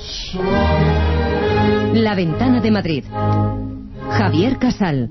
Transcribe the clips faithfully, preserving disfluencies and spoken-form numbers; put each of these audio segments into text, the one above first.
La Ventana de Madrid. Javier Casal.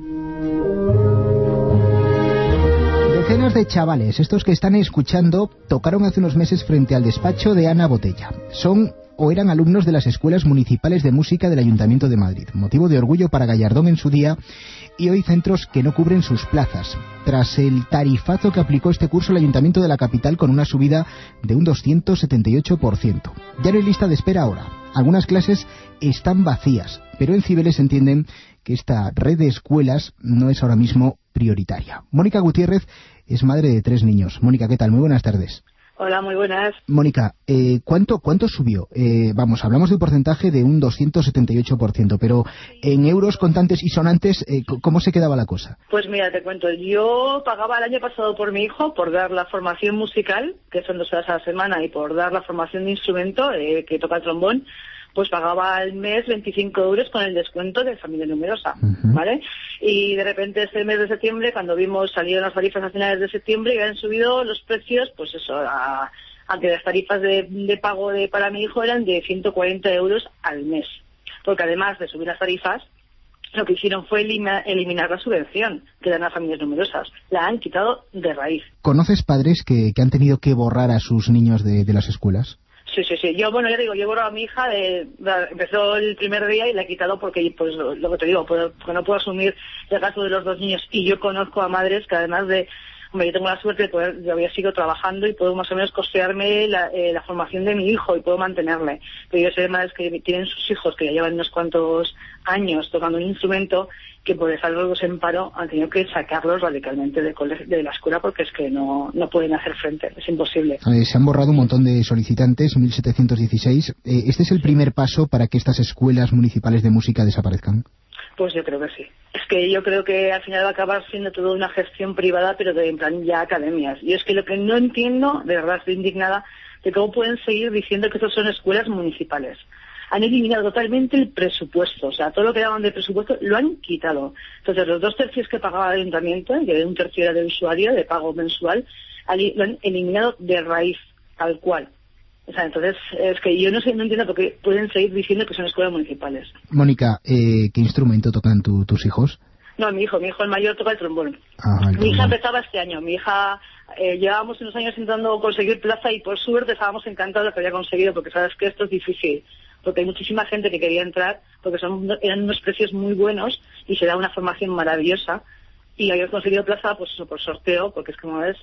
Decenas de chavales, estos que están escuchando, tocaron hace unos meses frente al despacho de Ana Botella. Son o eran alumnos de las escuelas municipales de música del Ayuntamiento de Madrid, motivo de orgullo para Gallardón en su día, y hoy centros que no cubren sus plazas, tras el tarifazo que aplicó este curso el Ayuntamiento de la capital con una subida de un doscientos setenta y ocho por ciento. Ya no hay lista de espera ahora. Algunas clases están vacías, pero en Cibeles entienden que esta red de escuelas no es ahora mismo prioritaria. Mónica Gutiérrez es madre de tres niños. Mónica, ¿qué tal? Muy buenas tardes. Hola, muy buenas. Mónica, eh, ¿cuánto cuánto subió? Eh, vamos, hablamos de un porcentaje de un doscientos setenta y ocho por ciento, pero en euros contantes y sonantes, eh, ¿cómo se quedaba la cosa? Pues mira, te cuento, yo pagaba el año pasado por mi hijo por dar la formación musical, que son dos horas a la semana, y por dar la formación de instrumento, eh, que toca el trombón, pues pagaba al mes veinticinco euros con el descuento de familia numerosa, uh-huh. ¿vale? Y de repente este mes de septiembre, cuando vimos, salieron las tarifas a finales de septiembre y habían subido los precios, pues eso, a, aunque las tarifas de, de pago de para mi hijo eran de ciento cuarenta euros al mes. Porque además de subir las tarifas, lo que hicieron fue eliminar, eliminar la subvención que dan a familias numerosas. La han quitado de raíz. ¿Conoces padres que, que han tenido que borrar a sus niños de, de las escuelas? Sí, sí, sí. Yo, bueno, ya digo, yo borro a mi hija, de, de, empezó el primer día y la he quitado porque, pues, lo, lo que te digo, pues, porque no puedo asumir el gasto de los dos niños. Y yo conozco a madres que además de, hombre, yo tengo la suerte de poder, yo había sido trabajando y puedo más o menos costearme la, eh, la formación de mi hijo y puedo mantenerle. Pero yo sé de madres que tienen sus hijos que ya llevan unos cuantos años tocando un instrumento que por dejarlos en paro han tenido que sacarlos radicalmente de, de la escuela porque es que no, no pueden hacer frente, es imposible. Eh, se han borrado un montón de solicitantes, mil setecientos dieciséis. Eh, ¿Este es el primer paso para que estas escuelas municipales de música desaparezcan? Pues yo creo que sí. Es que yo creo que al final va a acabar siendo toda una gestión privada, pero de en plan ya academias. Y es que lo que no entiendo, de verdad estoy indignada, de cómo pueden seguir diciendo que estas son escuelas municipales. Han eliminado totalmente el presupuesto, o sea, todo lo que daban de presupuesto lo han quitado. Entonces, los dos tercios que pagaba el ayuntamiento, que un tercio era de usuario, de pago mensual, lo han eliminado de raíz, tal cual. O sea, entonces, es que yo no sé, no entiendo por qué pueden seguir diciendo que son escuelas municipales. Mónica, eh, ¿qué instrumento tocan tu, tus hijos? No, mi hijo, mi hijo el mayor toca el trombón. Ah, el mi hija trombón. empezaba este año, mi hija eh, llevábamos unos años intentando conseguir plaza y por suerte estábamos encantados de que había conseguido, porque sabes que esto es difícil, porque hay muchísima gente que quería entrar, porque son eran unos precios muy buenos y se da una formación maravillosa. Y habíamos conseguido plaza, pues eso, por sorteo, porque es como ves,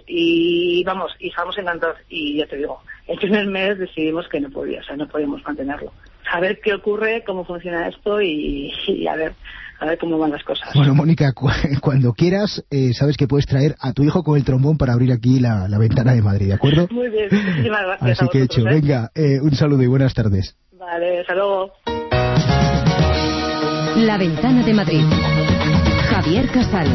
y vamos, y estábamos encantados. Y ya te digo, el primer mes decidimos que no podía, o sea, no podíamos mantenerlo. A ver qué ocurre, cómo funciona esto y, y a ver a ver cómo van las cosas. Bueno, Mónica, cu cuando quieras, eh, sabes que puedes traer a tu hijo con el trombón para abrir aquí la, la ventana de Madrid, ¿de acuerdo? Muy bien, muchísimas gracias. Así que hecho, ¿eh? Venga, eh, un saludo y buenas tardes. Vale, hasta luego. La Ventana de Madrid. Javier Casal.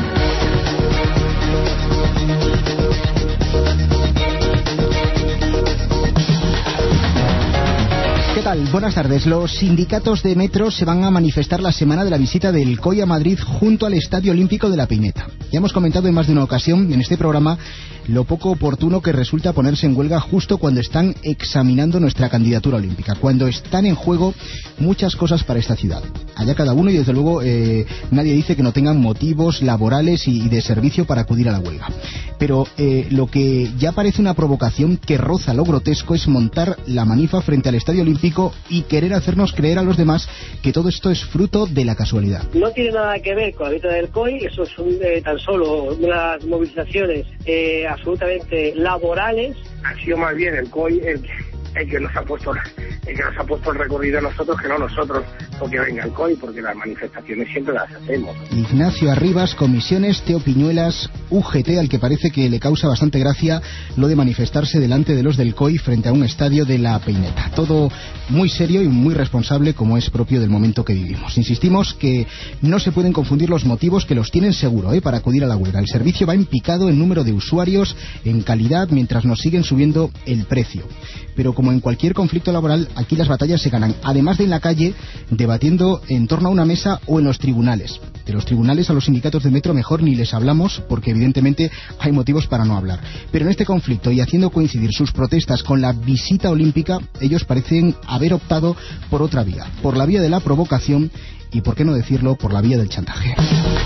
¿Qué tal? Buenas tardes. Los sindicatos de metro se van a manifestar la semana de la visita del C O I a Madrid junto al Estadio Olímpico de la Peineta. Ya hemos comentado en más de una ocasión en este programa lo poco oportuno que resulta ponerse en huelga justo cuando están examinando nuestra candidatura olímpica, cuando están en juego muchas cosas para esta ciudad. Allá cada uno y desde luego eh, nadie dice que no tengan motivos laborales y, y de servicio para acudir a la huelga. Pero eh, lo que ya parece una provocación que roza lo grotesco es montar la manifa frente al Estadio Olímpico y querer hacernos creer a los demás que todo esto es fruto de la casualidad. No tiene nada que ver con la visita del C O I, eso son eh, tan solo unas movilizaciones eh, absolutamente laborales. Ha sido más bien el C O I el que, el que nos ha puesto el que nos ha puesto el recorrido a nosotros que no nosotros, porque venga el C O I, porque las manifestaciones siempre las hacemos. Ignacio Arribas, Comisiones, Teo Piñuelas, U G T, al que parece que le causa bastante gracia lo de manifestarse delante de los del C O I frente a un estadio de la Peineta. Todo muy serio y muy responsable, como es propio del momento que vivimos. Insistimos que no se pueden confundir los motivos, que los tienen seguro, ¿eh? para acudir a la huelga. El servicio va en picado en número de usuarios, en calidad, mientras nos siguen subiendo el precio. Pero como en cualquier conflicto laboral, aquí las batallas se ganan, además de en la calle, debatiendo debatiendo en torno a una mesa o en los tribunales. De los tribunales a los sindicatos de metro mejor ni les hablamos, porque evidentemente hay motivos para no hablar. Pero en este conflicto, y haciendo coincidir sus protestas con la visita olímpica, ellos parecen haber optado por otra vía, por la vía de la provocación y, por qué no decirlo, por la vía del chantaje.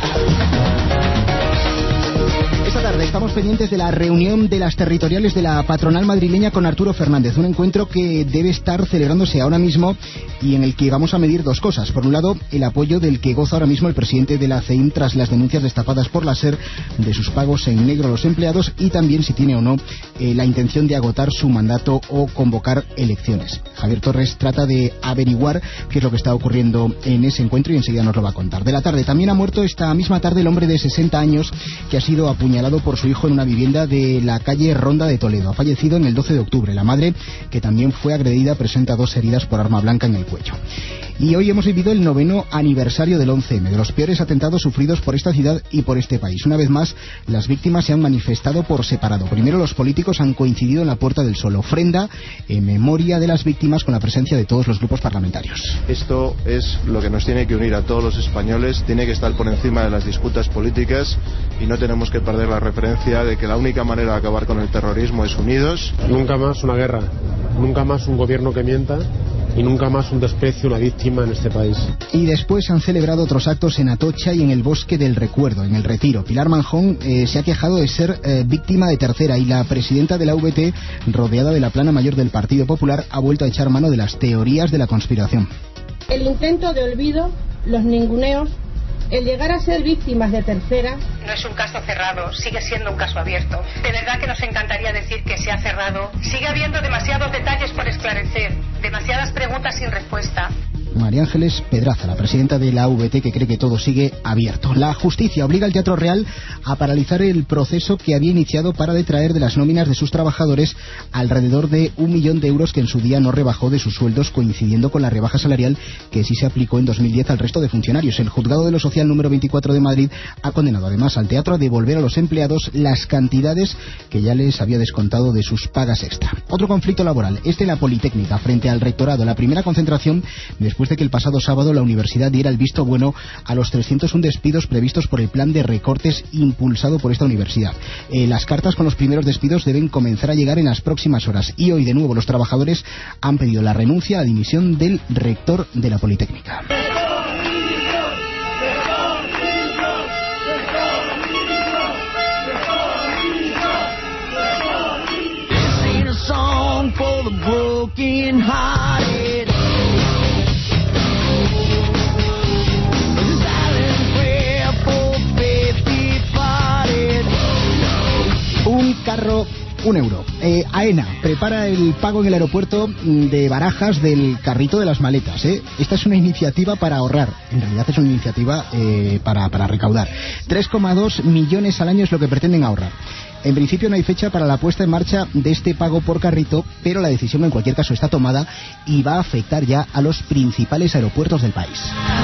Esta tarde estamos pendientes de la reunión de las territoriales de la patronal madrileña con Arturo Fernández, un encuentro que debe estar celebrándose ahora mismo y en el que vamos a medir dos cosas. Por un lado, el apoyo del que goza ahora mismo el presidente de la C E I M tras las denuncias destapadas por la SER de sus pagos en negro a los empleados, y también si tiene o no eh, la intención de agotar su mandato o convocar elecciones. Javier Torres trata de averiguar qué es lo que está ocurriendo en ese encuentro y enseguida nos lo va a contar. De la tarde también ha muerto esta misma tarde el hombre de sesenta años que ha sido apuñalado por su hijo en una vivienda de la calle Ronda de Toledo. Ha fallecido en el doce de octubre. La madre, que también fue agredida, presenta dos heridas por arma blanca en el cuello. Y hoy hemos vivido el noveno aniversario del once eme, de los peores atentados sufridos por esta ciudad y por este país. Una vez más, las víctimas se han manifestado por separado. Primero, los políticos han coincidido en la Puerta del Sol, ofrenda en memoria de las víctimas con la presencia de todos los grupos parlamentarios. Esto es lo que nos tiene que unir a todos los españoles, tiene que estar por encima de las disputas políticas y no tenemos que perder la referencia de que la única manera de acabar con el terrorismo es unidos. Nunca más una guerra, nunca más un gobierno que mienta y nunca más un desprecio, una víctima en este país. Y después han celebrado otros actos en Atocha y en el Bosque del Recuerdo, en el Retiro. Pilar Manjón eh, se ha quejado de ser eh, víctima de tercera y la presidenta de la V T, rodeada de la plana mayor del Partido Popular, ha vuelto a echar mano de las teorías de la conspiración. El intento de olvido, los ninguneos, el llegar a ser víctimas de tercera... No es un caso cerrado, sigue siendo un caso abierto. De verdad que nos encantaría decir que se ha cerrado. Sigue habiendo demasiados detalles por esclarecer, demasiadas preguntas sin respuesta. María Ángeles Pedraza, la presidenta de la A V T, que cree que todo sigue abierto. La justicia obliga al Teatro Real a paralizar el proceso que había iniciado para detraer de las nóminas de sus trabajadores alrededor de un millón de euros que en su día no rebajó de sus sueldos, coincidiendo con la rebaja salarial que sí se aplicó en dos mil diez al resto de funcionarios. El Juzgado de lo Social número veinticuatro de Madrid ha condenado además al teatro a devolver a los empleados las cantidades que ya les había descontado de sus pagas extra. Otro conflicto laboral, este en la Politécnica, frente al rectorado. La primera concentración después de que el pasado sábado la universidad diera el visto bueno a los trescientos uno despidos previstos por el plan de recortes impulsado por esta universidad. Eh, las cartas con los primeros despidos deben comenzar a llegar en las próximas horas y hoy de nuevo los trabajadores han pedido la renuncia a la dimisión del rector de la Politécnica. Un carro, un euro. Eh, AENA prepara el pago en el aeropuerto de Barajas del carrito de las maletas. ¿eh? Esta es una iniciativa para ahorrar. En realidad es una iniciativa eh, para, para recaudar. tres coma dos millones al año es lo que pretenden ahorrar. En principio no hay fecha para la puesta en marcha de este pago por carrito, pero la decisión en cualquier caso está tomada y va a afectar ya a los principales aeropuertos del país.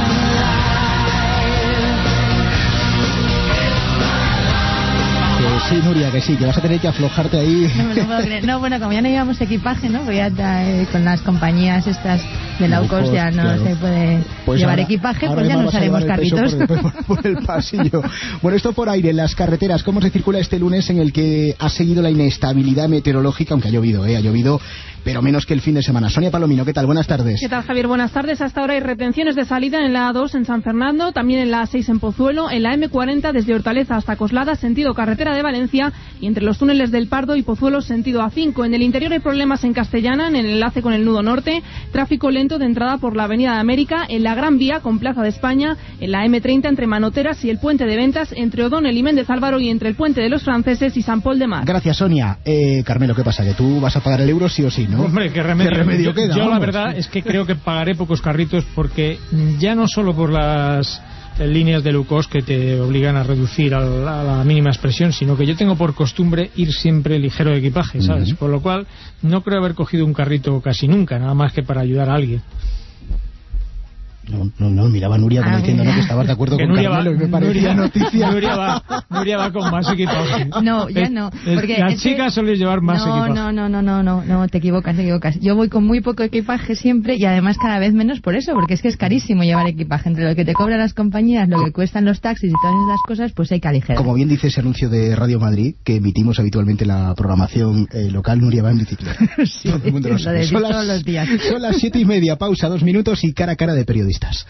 Sí, Nuria, que sí, que vas a tener que aflojarte ahí. No me lo puedo creer. No, bueno, como ya no llevamos equipaje, ¿no? Pues ya eh, con las compañías estas de low cost ya no claro. se puede pues llevar ahora, equipaje, ahora pues ya no usaremos carritos. Por el, por, por el pasillo. Bueno, esto por aire, en las carreteras, ¿cómo se circula este lunes en el que ha seguido la inestabilidad meteorológica, aunque ha llovido, ¿eh? Ha llovido, pero menos que el fin de semana. Sonia Palomino, ¿qué tal? Buenas tardes. ¿Qué tal, Javier? Buenas tardes. Hasta ahora hay retenciones de salida en la A dos en San Fernando, también en la A seis en Pozuelo, en la eme cuarenta desde Hortaleza hasta Coslada, sentido carretera de Valencia, y entre los túneles del Pardo y Pozuelo, sentido A cinco. En el interior hay problemas en Castellana, en el enlace con el nudo norte, tráfico lento de entrada por la Avenida de América, en la Gran Vía con Plaza de España, en la eme treinta entre Manoteras y el Puente de Ventas, entre O'Donnell y Méndez Álvaro y entre el Puente de los Franceses y San Pol de Mar. Gracias, Sonia. Eh, Carmelo, ¿qué pasa? Que tú vas a pagar el euro sí o sí, ¿no? Hombre, qué remedio, ¿Qué remedio yo, queda? Yo Vamos. La verdad es que creo que pagaré pocos carritos porque ya no solo por las líneas de low cost que te obligan a reducir a la, a la mínima expresión, sino que yo tengo por costumbre ir siempre ligero de equipaje, ¿sabes? Uh-huh. Por lo cual no creo haber cogido un carrito casi nunca, nada más que para ayudar a alguien. No, no, no, miraba a Nuria como ah, diciendo no, que estabas de acuerdo que con Nuria Carmelo va, y me parecía Nuria, noticia. Nuria va, Nuria va con más equipaje. No, ya no. Porque las chicas que... suelen llevar más no, equipaje. No, no, no, no, no, no, te equivocas, te equivocas. Yo voy con muy poco equipaje siempre y además cada vez menos por eso, porque es que es carísimo llevar equipaje. Entre lo que te cobran las compañías, lo que cuestan los taxis y todas esas cosas, pues hay que aligerar. Como bien dice ese anuncio de Radio Madrid, que emitimos habitualmente la programación eh, local, Nuria va en bicicleta. Sí, todo el mundo lo sabe. Son las, los días. Son las siete y media, pausa, dos minutos y cara a cara de periodistas.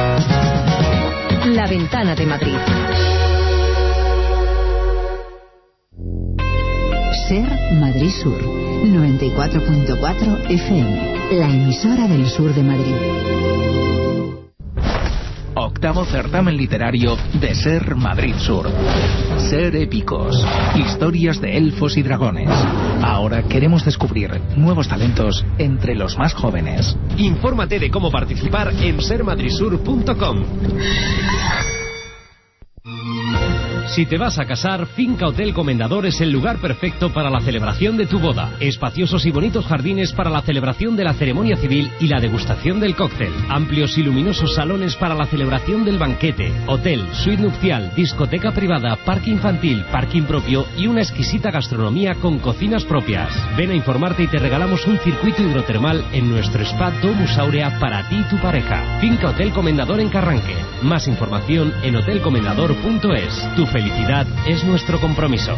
La Ventana de Madrid. Ser Madrid Sur, noventa y cuatro punto cuatro F M, la emisora del sur de Madrid. Octavo certamen literario de Ser Madrid Sur. Ser épicos. Historias de elfos y dragones. Ahora queremos descubrir nuevos talentos entre los más jóvenes. Infórmate de cómo participar en ser madrid sur punto com. Si te vas a casar, Finca Hotel Comendador es el lugar perfecto para la celebración de tu boda. Espaciosos y bonitos jardines para la celebración de la ceremonia civil y la degustación del cóctel. Amplios y luminosos salones para la celebración del banquete. Hotel, suite nupcial, discoteca privada, parque infantil, parking propio y una exquisita gastronomía con cocinas propias. Ven a informarte y te regalamos un circuito hidrotermal en nuestro spa Domus Aurea para ti y tu pareja. Finca Hotel Comendador en Carranque. Más información en hotel comendador punto es. Tu felicidad es nuestro compromiso.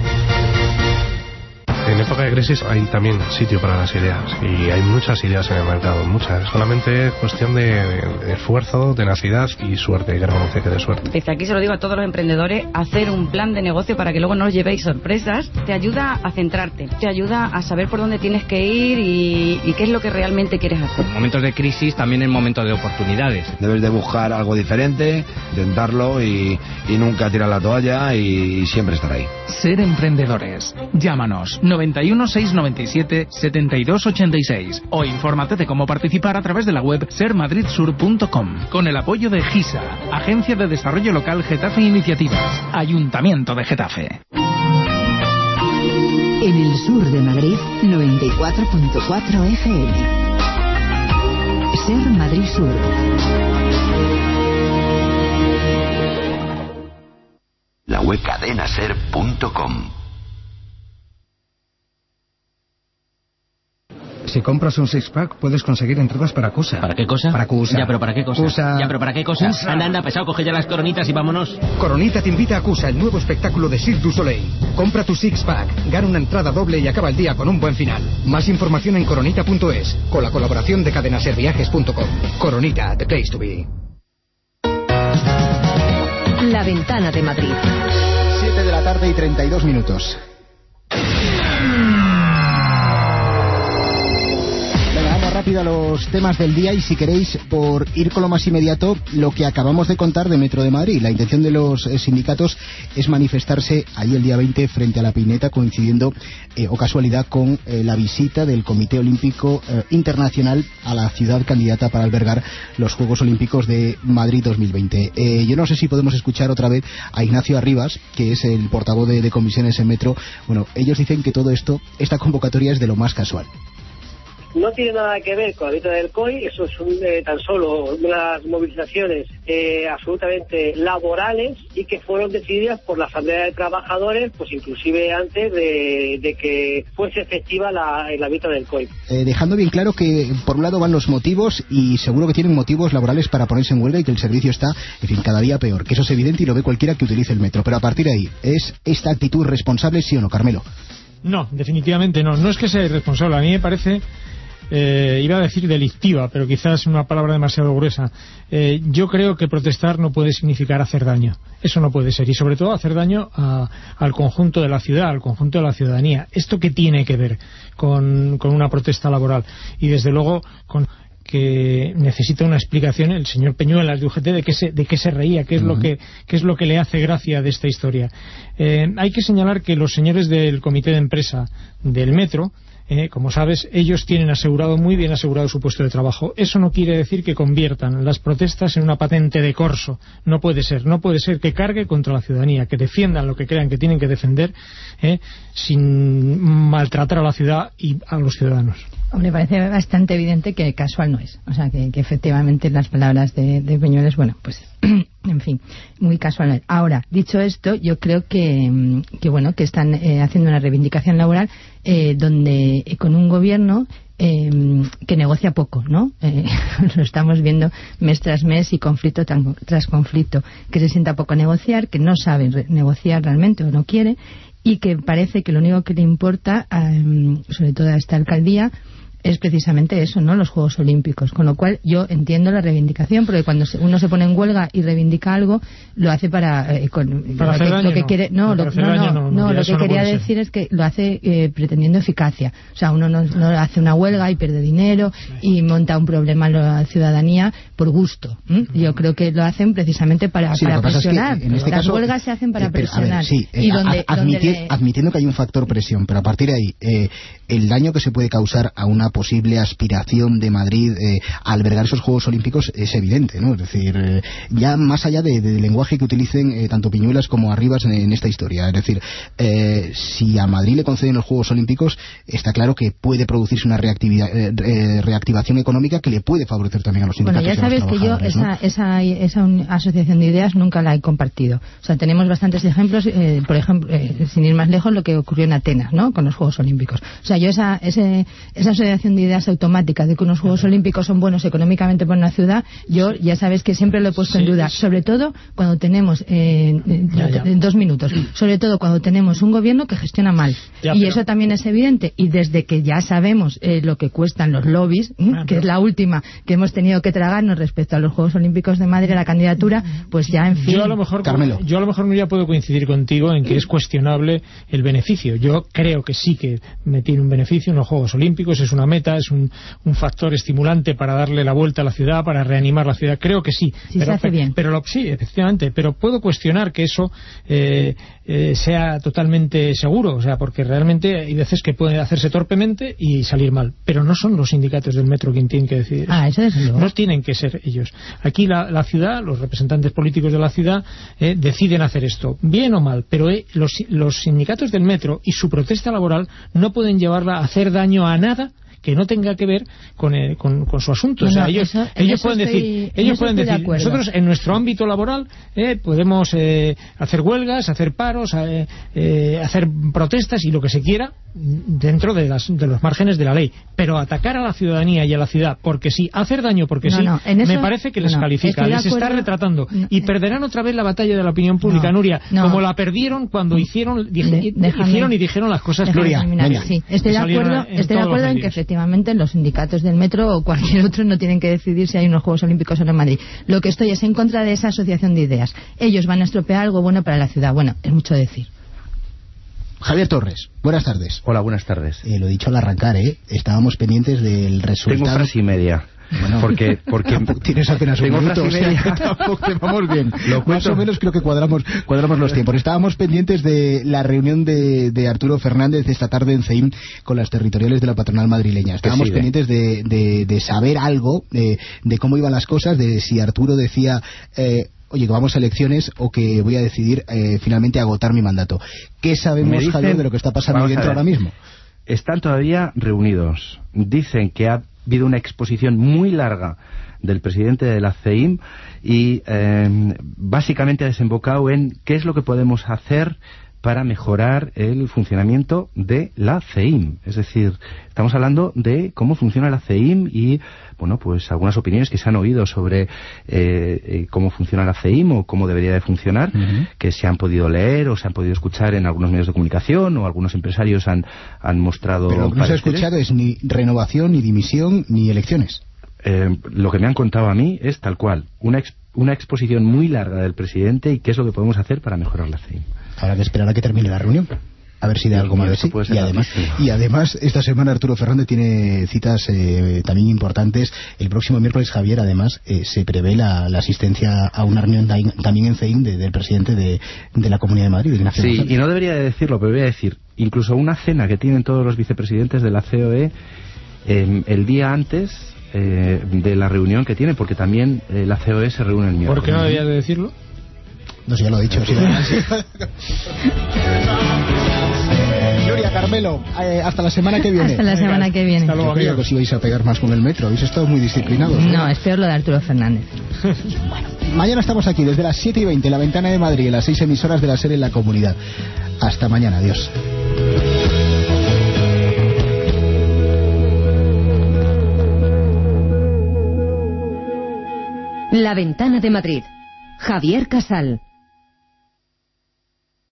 En época de crisis hay también sitio para las ideas y hay muchas ideas en el mercado, muchas. Solamente es cuestión de, de esfuerzo, tenacidad y suerte, hay que reconocer que de suerte. Desde aquí se lo digo a todos los emprendedores, hacer un plan de negocio para que luego no os llevéis sorpresas, te ayuda a centrarte, te ayuda a saber por dónde tienes que ir y, y qué es lo que realmente quieres hacer. En momentos de crisis también en momentos de oportunidades. Debes de buscar algo diferente, intentarlo y, y nunca tirar la toalla y, y siempre estar ahí. Ser emprendedores. Llámanos noventa y uno, seiscientos noventa y siete, setenta y dos ochenta y seis o infórmate de cómo participar a través de la web ser madrid sur punto com con el apoyo de GISA, Agencia de Desarrollo Local Getafe Iniciativas, Ayuntamiento de Getafe. En el sur de Madrid, noventa y cuatro punto cuatro F M. Ser Madrid Sur. La web cadena ser punto com. Si compras un six-pack, puedes conseguir entradas para Cusa. ¿Para qué cosa? Para Cusa. Ya, pero ¿para qué cosa? Cusa. Ya, pero ¿para qué cosa? Cusa. Anda, anda, pesado, coge ya las coronitas y vámonos. Coronita te invita a Cusa, el nuevo espectáculo de Cirque du Soleil. Compra tu six-pack, gana una entrada doble y acaba el día con un buen final. Más información en coronita punto es, con la colaboración de cadena ser viajes punto com. Coronita, the place to be. La Ventana de Madrid. siete de la tarde y treinta y dos minutos. Rápido a los temas del día y si queréis, por ir con lo más inmediato, lo que acabamos de contar de Metro de Madrid. La intención de los eh, sindicatos es manifestarse ahí el día veinte frente a la Pineta, coincidiendo eh, o casualidad con eh, la visita del Comité Olímpico eh, Internacional a la ciudad candidata para albergar los Juegos Olímpicos de Madrid dos mil veinte. Eh, yo no sé si podemos escuchar otra vez a Ignacio Arribas, que es el portavoz de, de comisiones en Metro. Bueno, ellos dicen que todo esto, esta convocatoria es de lo más casual. No tiene nada que ver con la visita del C O I, eso es un, eh, tan solo unas movilizaciones eh, absolutamente laborales y que fueron decididas por la Asamblea de Trabajadores, pues inclusive antes de, de que fuese efectiva la, la visita del C O I. Eh, dejando bien claro que por un lado van los motivos y seguro que tienen motivos laborales para ponerse en huelga y que el servicio está, en fin, cada día peor, que eso es evidente y lo ve cualquiera que utilice el metro, pero a partir de ahí, ¿es esta actitud responsable, sí o no, Carmelo? No, definitivamente no, no es que sea irresponsable, a mí me parece... Eh, iba a decir delictiva, pero quizás es una palabra demasiado gruesa. Eh, yo creo que protestar no puede significar hacer daño. Eso no puede ser. Y sobre todo hacer daño a, al conjunto de la ciudad, al conjunto de la ciudadanía. ¿Esto qué tiene que ver con, con una protesta laboral? Y desde luego con que necesita una explicación el señor Peñuelas de U G T de qué se, de qué se reía, qué es, uh-huh. lo que, qué es lo que le hace gracia de esta historia. Eh, hay que señalar que los señores del comité de empresa del metro eh, como sabes, ellos tienen asegurado, muy bien asegurado su puesto de trabajo. Eso no quiere decir que conviertan las protestas en una patente de corso. No puede ser, no puede ser que cargue contra la ciudadanía, que defiendan lo que crean que tienen que defender, eh, sin maltratar a la ciudad y a los ciudadanos. Me parece bastante evidente que casual no es. O sea, que, que efectivamente las palabras de, de Peñuelas, bueno, pues, en fin, muy casual no es. Ahora, dicho esto, yo creo que, que bueno, que están eh, haciendo una reivindicación laboral eh, donde eh, con un gobierno eh, que negocia poco, ¿no? Eh, lo estamos viendo mes tras mes y conflicto tras conflicto, que se sienta poco a negociar, que no sabe re- negociar realmente o no quiere, y que parece que lo único que le importa, eh, sobre todo a esta alcaldía, es precisamente eso, ¿no? Los Juegos Olímpicos. Con lo cual yo entiendo la reivindicación, porque cuando uno se pone en huelga y reivindica algo, lo hace para... Eh, con, para lo hacer que, daño, lo que no. quiere, no, Para lo, hacer no, daño, no, no, no, ya lo eso que no quería puede ser. decir es que lo hace eh, pretendiendo eficacia. O sea, uno no, no hace una huelga y pierde dinero y monta un problema a la ciudadanía por gusto. ¿m? Yo creo que lo hacen precisamente para, Sí, para lo que pasa es que presionar. en este Las caso, huelgas se hacen para eh, pero, a ver, presionar. sí, eh, y a- donde, a- admitir- donde le- admitiendo que hay un factor presión, pero a partir de ahí, eh, el daño que se puede causar a una posible aspiración de Madrid eh, a albergar esos Juegos Olímpicos es evidente, ¿no? Es decir, eh, ya más allá de- del lenguaje que utilicen eh, tanto Piñuelas como Arribas en, en esta historia. Es decir, eh, si a Madrid le conceden los Juegos Olímpicos, está claro que puede producirse una reactividad, eh, eh, reactivación económica que le puede favorecer también a los Bueno, sindicatos. ya y a los sabes que yo trabajadores, ¿no? esa, esa, esa un- asociación de ideas nunca la he compartido. O sea, tenemos bastantes ejemplos, eh, por ejemplo, eh, sin ir más lejos, lo que ocurrió en Atenas, ¿no? Con los Juegos Olímpicos. O sea, yo esa, ese, esa asociación de ideas automática de que unos Juegos Olímpicos son buenos económicamente para una ciudad, yo ya sabes que siempre lo he puesto en duda. Sobre todo cuando tenemos, eh, Ya, ya. en dos minutos, sobre todo cuando tenemos un gobierno que gestiona mal. Ya, y pero- eso también es evidente. Y desde que ya sabemos eh, lo que cuestan los lobbies, ¿m? Ah, que pero- es la última que hemos tenido que tragarnos respecto a los Juegos Olímpicos de Madrid, la candidatura, pues ya, en fin. Yo a lo mejor, Carmelo. yo a lo mejor no ya puedo coincidir contigo en que es cuestionable el beneficio. Yo creo que sí que me tiene un beneficio en los Juegos Olímpicos, es una meta, es un, un factor estimulante para darle la vuelta a la ciudad, para reanimar la ciudad. Creo que sí. Sí, pero, se hace bien. Pero lo- sí, efectivamente. Pero puedo cuestionar que eso eh, eh, sea totalmente seguro, o sea, porque realmente hay veces que puede hacerse torpemente y salir mal. Pero no son los sindicatos del metro quien tienen que decidir. Ah, eso desde luego. No tienen que ser ellos. Aquí la, la ciudad, los representantes políticos de la ciudad eh, deciden hacer esto, bien o mal, pero eh, los, los sindicatos del metro y su protesta laboral no pueden llevarla a hacer daño a nada que no tenga que ver con, eh, con, con su asunto. No, O sea, no, ellos, eso- en ellos eso pueden estoy- decir, en ellos eso pueden estoy de decir, acuerdo. nosotros en nuestro ámbito laboral eh, podemos eh, hacer huelgas, hacer paros, eh, eh, hacer protestas y lo que se quiera dentro de, las, de los márgenes de la ley, pero atacar a la ciudadanía y a la ciudad porque sí, hacer daño porque No, sí, no, en eso- me parece que les no, no, califica, estoy de les está acuerdo. retratando No, y eh. perderán otra vez la batalla de la opinión pública, No, Nuria, no. como la perdieron cuando hicieron, dije- De- déjame- hicieron y dijeron las cosas Déjame que terminar. venga, Sí, que estoy de salieron acuerdo, en estoy de todos los acuerdo en que medios. efectivamente los sindicatos del metro o cualquier otro no tienen que decidir si hay unos Juegos Olímpicos o no en Madrid. Lo que estoy es en contra de esa asociación de ideas. Ellos van a estropear algo bueno para la ciudad. Bueno, es mucho decir. Javier Torres, buenas tardes. Hola, buenas tardes. Eh, lo he dicho al arrancar, ¿eh? Estábamos pendientes del resultado. Tengo frase y media. Bueno, porque porque tienes apenas un tengo minuto, frase o y sea, media. tampoco te vamos bien. Lo Más cuento. o menos creo que cuadramos cuadramos los tiempos. Estábamos pendientes de la reunión de, de Arturo Fernández esta tarde en CEIM con las territoriales de la patronal madrileña. Estábamos sigue. pendientes de, de, de saber algo de, de cómo iban las cosas, de si Arturo decía... Eh, oye, que vamos a elecciones o que voy a decidir eh, finalmente agotar mi mandato. ¿Qué Me sabemos, dicen- Javier, de lo que está pasando Vamos ahí a dentro ver. ahora mismo? Están todavía reunidos. Dicen que ha habido una exposición muy larga del presidente de la CEIM y eh, básicamente ha desembocado en qué es lo que podemos hacer para mejorar el funcionamiento de la CEIM. Es decir, estamos hablando de cómo funciona la CEIM y, bueno, pues algunas opiniones que se han oído sobre eh, eh, cómo funciona la CEIM o cómo debería de funcionar, Uh-huh. que se han podido leer o se han podido escuchar en algunos medios de comunicación o algunos empresarios han, han mostrado... Pero lo que no se ha pareceres. escuchado es ni renovación, ni dimisión, ni elecciones. Eh, lo que me han contado a mí es tal cual, una, ex- una exposición muy larga del presidente y qué es lo que podemos hacer para mejorar la CEIM. Habrá que esperar a que termine la reunión. A ver si da algo más de sí. Y además, y además, esta semana Arturo Fernández tiene citas eh, también importantes. El próximo miércoles, Javier, además, eh, se prevé la, la asistencia a una reunión también en C E I M de, del presidente de, de la Comunidad de Madrid, de Ignacio Sí, González. Y no debería de decirlo, pero voy a decir, incluso una cena que tienen todos los vicepresidentes de la C O E eh, el día antes eh, de la reunión que tienen, porque también eh, la C O E se reúne el miércoles. ¿Por qué no debía de decirlo? No sé, ya lo he dicho. Sí, Gloria, Carmelo, eh, hasta la semana que viene. Hasta la semana que viene. Hasta luego, Yo creía que os ibais a pegar más con el metro. Habéis estado muy disciplinados. No, no es peor lo de Arturo Fernández. Bueno, mañana estamos aquí desde las siete y veinte, La Ventana de Madrid, en las seis emisoras de la SER en la comunidad. Hasta mañana, adiós. La Ventana de Madrid. Javier Casal.